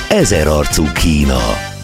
Ezerarcú Kína.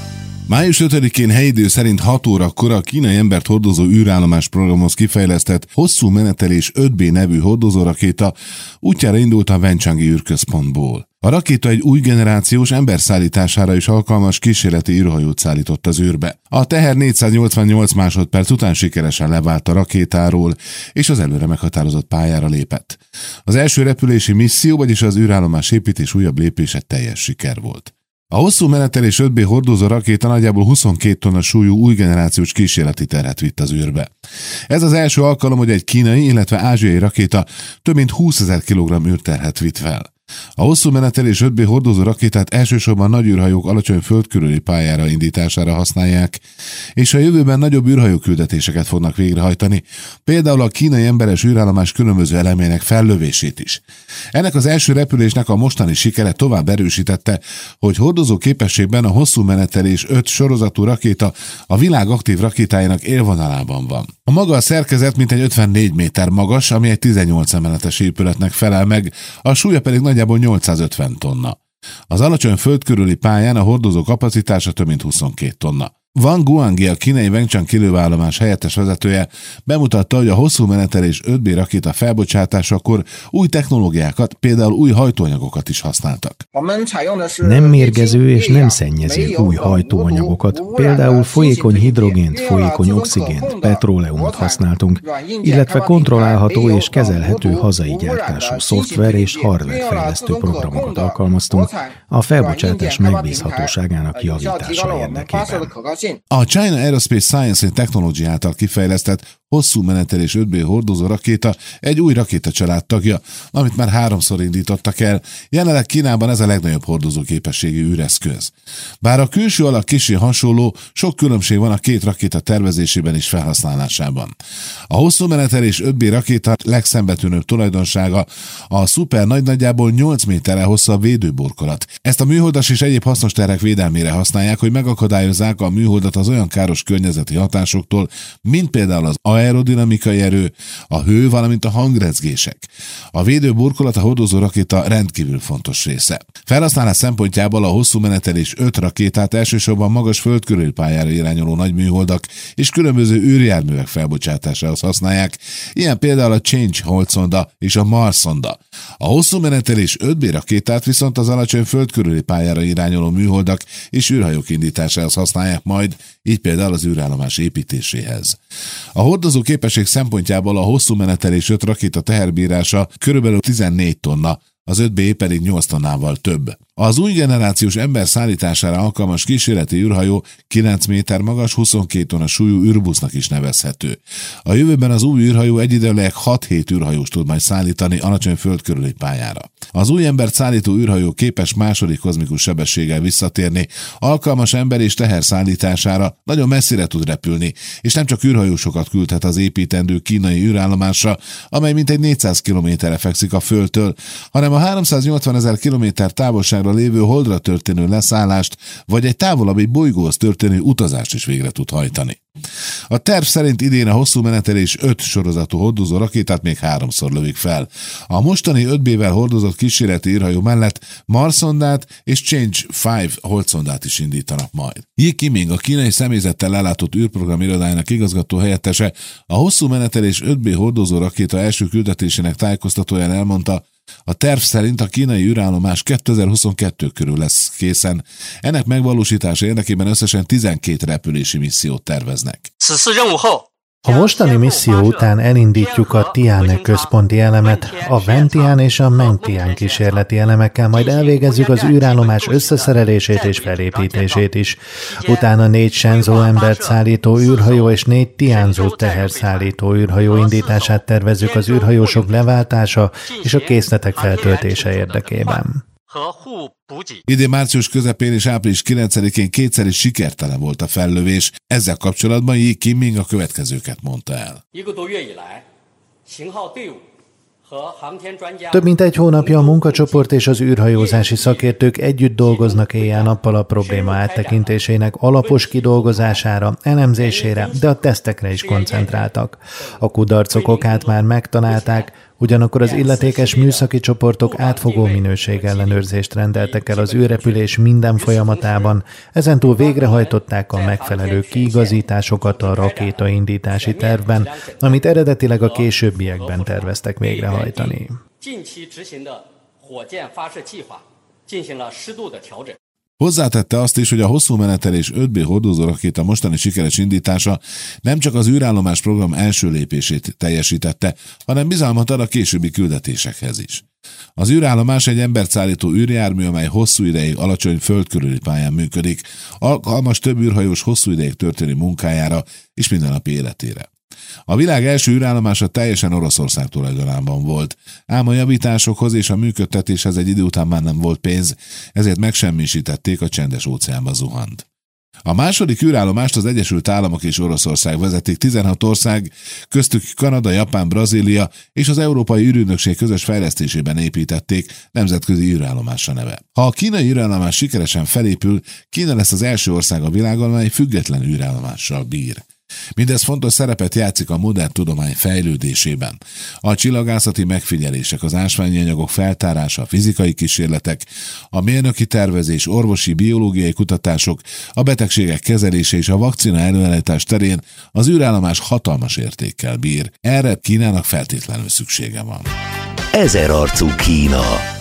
Május 5-én helyi idő szerint 6 órakor a kínai embert hordozó űrállomás programhoz kifejlesztett hosszú menetelés 5B nevű hordozórakéta útjára indult a Wenchang űrközpontból. A rakéta egy új generációs ember szállítására is alkalmas kísérleti űrhajót szállított az űrbe. A teher 488 másodperc után sikeresen levált a rakétáról, és az előre meghatározott pályára lépett. Az első repülési misszió, vagyis az űrállomás építés újabb lépése teljes siker volt. A hosszú menetelés 5B hordozó rakéta nagyjából 22 tonna súlyú új generációs kísérleti terhet vitt az űrbe. Ez az első alkalom, hogy egy kínai, illetve ázsiai rakéta több mint 20 000 kg űrterhet vitt fel. A hosszú menetelés 5B hordozó rakétát elsősorban nagy űrhajók alacsony föld körüli pályára indítására használják, és a jövőben nagyobb űrhajóküldetéseket fognak végrehajtani, például a kínai emberes űrállomás különböző elemének fellövését is. Ennek az első repülésnek a mostani sikere tovább erősítette, hogy hordozó képességben a hosszú menetelés 5 sorozatú rakéta a világ aktív rakétájának élvonalában van. A maga a szerkezet mintegy 54 méter magas, ami egy 18 emeletes épületnek felel meg, a súlya pedig nagyjából 850 tonna. Az alacsony föld körüli pályán a hordozó kapacitása több mint 22 tonna. Wang Guangyi, a kínai Wenchang kilőállomás helyettes vezetője bemutatta, hogy a hosszú menetelés 5B rakéta felbocsátásakor új technológiákat, például új hajtóanyagokat is használtak. Nem mérgező és nem szennyező új hajtóanyagokat, például folyékony hidrogént, folyékony oxigént, petróleumot használtunk, illetve kontrollálható és kezelhető hazai gyártású szoftver és hardware fejlesztő programokat alkalmaztunk a felbocsátás megbízhatóságának javítása érdekében. A China Aerospace Science and Technology által kifejlesztett hosszú menetelés 5B hordozó rakéta egy új rakétacsalád tagja, amit már 3-szor indítottak el. Jelenleg Kínában ez a legnagyobb hordozó képességű űreszköz. Bár a külső alak kissé hasonló, sok különbség van a két rakéta tervezésében és felhasználásában. A hosszú menetelés 5B rakéta legszembetűnőbb tulajdonsága a szuper nagyjából 8 méterrel hosszabb védőburkolat. Ezt a műholdas és egyéb hasznos terhek védelmére használják, hogy megakadályozzák a műholdat az olyan káros környezeti hatásoktól, mint például az aerodinamikai erő, a hő, valamint a hangrecgések. A védőburkolat a hordozó rakéta rendkívül fontos része. Felhasználás szempontjából a hosszú menetelés 5 rakétát elsősorban magas földkörüli pályára irányuló nagy műholdak és különböző űrjárművek felbocsátásához használják, ilyen például a Change holdszonda és a Mars szonda. A hosszú menetelés 5B rakétát viszont az alacsony földkörüli pályára irányuló műholdak és űrhajók indításához használják majd, így például az űrállomás építéséhez. A hordozó képesség szempontjából a hosszú menetelés 5 rakéta teherbírása körülbelül 14 tonna, az 5B pedig 8 tonnával több. Az új generációs ember szállítására alkalmas kísérleti űrhajó 9 méter magas, 22 tonna súlyú űrbusznak is nevezhető. A jövőben az új űrhajó egyidejűleg 6-7 űrhajós tud majd szállítani alacsony föld körüli pályára. Az új embert szállító űrhajó képes második kozmikus sebességgel visszatérni, alkalmas ember és teher szállítására, nagyon messzire tud repülni, és nem csak űrhajósokat küldhet az építendő kínai űrállomásra, amely mintegy 400 kilométerre fekszik a Földtől, hanem a 380 000 kilométer távolságra lévő Holdra történő leszállást, vagy egy távolabbi bolygóhoz történő utazást is végre tud hajtani. A terv szerint idén a hosszú menetelés 5 sorozatú hordozó rakétát még 3-szor lövik fel. A mostani 5B-vel hordozott kísérleti űrhajó mellett Mars szondát és Change 5 holdszondát is indítanak majd. Yi Qiming, a kínai személyzettel ellátott űrprogram irodájának igazgató helyettese, a hosszú menetelés 5B hordozó rakéta első küldetésének tájékoztatóján elmondta, a terv szerint a kínai űrállomás 2022 körül lesz készen. Ennek megvalósítása érdekében összesen 12 repülési missziót terveznek. A mostani misszió után elindítjuk a Tianhe központi elemet, a Wentian és a Mengtian kísérleti elemekkel, majd elvégezzük az űrállomás összeszerelését és felépítését is. Utána 4 Shenzhou embert szállító űrhajó és 4 Tianzhou teherszállító űrhajó indítását tervezzük az űrhajósok leváltása és a készletek feltöltése érdekében. Idén március közepén és április 9-én kétszer is sikertelen volt a fellövés. Ezzel kapcsolatban Yi Qiming a következőket mondta el. Több mint egy hónapja a munkacsoport és az űrhajózási szakértők együtt dolgoznak éjjel-nappal a probléma áttekintésének alapos kidolgozására, elemzésére, de a tesztekre is koncentráltak. A kudarcok okát már megtalálták, Ugyanakkor az illetékes műszaki csoportok átfogó minőségellenőrzést rendeltek el az űrrepülés minden folyamatában, ezentúl végrehajtották a megfelelő kiigazításokat a rakétaindítási tervben, amit eredetileg a későbbiekben terveztek végrehajtani. Hozzátette azt is, hogy a hosszú menetelés 5B hordozó rakéta mostani sikeres indítása nem csak az űrállomás program első lépését teljesítette, hanem bizalmat ad a későbbi küldetésekhez is. Az űrállomás egy embert szállító űrjármű, amely hosszú ideig alacsony földkörüli pályán működik, alkalmas több űrhajós hosszú ideig történő munkájára és mindennapi életére. A világ első űrállomása teljesen Oroszország tulajdonában volt, ám a javításokhoz és a működtetéshez egy idő után már nem volt pénz, ezért megsemmisítették, a Csendes óceánba zuhant. A második űrállomást az Egyesült Államok és Oroszország vezetik, 16 ország, köztük Kanada, Japán, Brazília és az Európai űrügynökség közös fejlesztésében építették, nemzetközi űrállomásra neve. Ha a kínai űrállomás sikeresen felépül, Kína lesz az első ország a világon, amely független űrállomással bír. Mindez fontos szerepet játszik a modern tudomány fejlődésében. A csillagászati megfigyelések, az ásványi anyagok feltárása, a fizikai kísérletek, a mérnöki tervezés, orvosi, biológiai kutatások, a betegségek kezelése és a vakcina előállítás terén az űrállomás hatalmas értékkel bír. Erre Kínának feltétlenül szüksége van. Ezerarcú Kína.